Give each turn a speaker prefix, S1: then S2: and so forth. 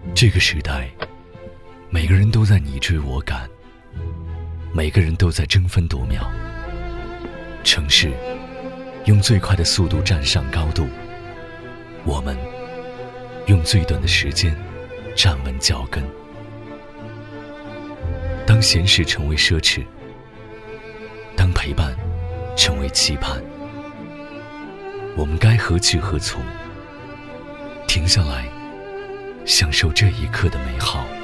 S1: 这个时代，每个人都在你追我赶，每个人都在争分夺秒。城市用最快的速度站上高度，我们用最短的时间站稳脚跟。当闲适成为奢侈，当陪伴成为期盼，我们该何去何从？停下来，享受这一刻的美好。